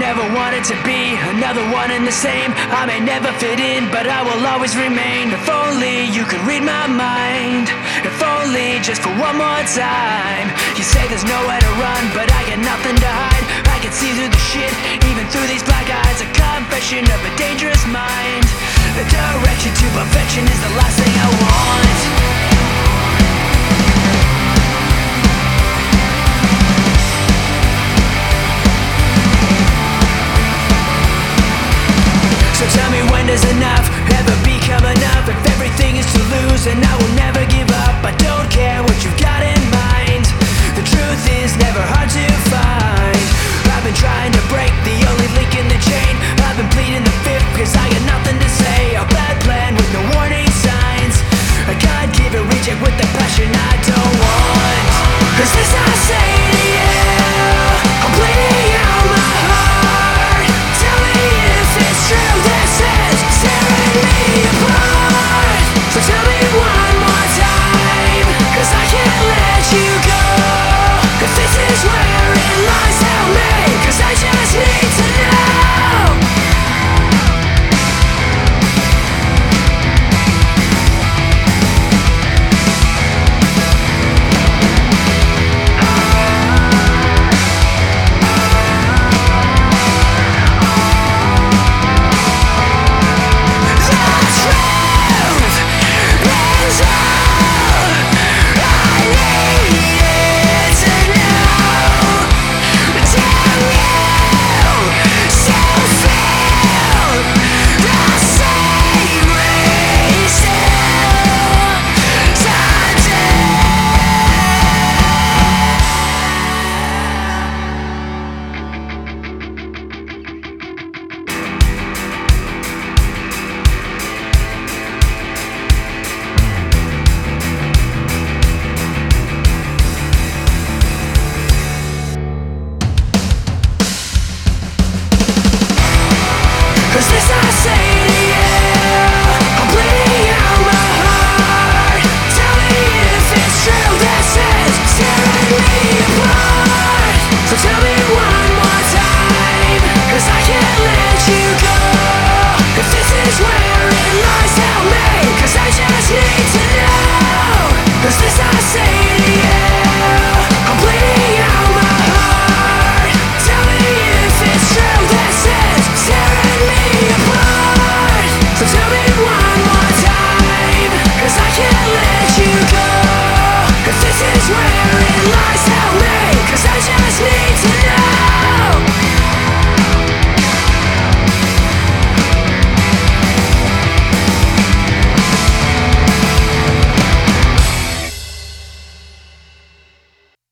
never wanted to be another one in the same. I may never fit in, but I will always remain. If only you could read my mind, if only just for one more time. You say there's nowhere to run, but I got nothing to hide. I can see through the shit, even through these black eyes. A confession of a dangerous mind. The direction to perfection is the last thing I want. So tell me, when does enough ever become enough? If everything is to lose, and I will never give up. I don't care what you've got in mind. The truth is never hard to find. I've been trying to break the only link in the chain. I've been pleading the fifth, cause I got nothing to say. A bad plan with no warning signs. A God-given reject with the passion I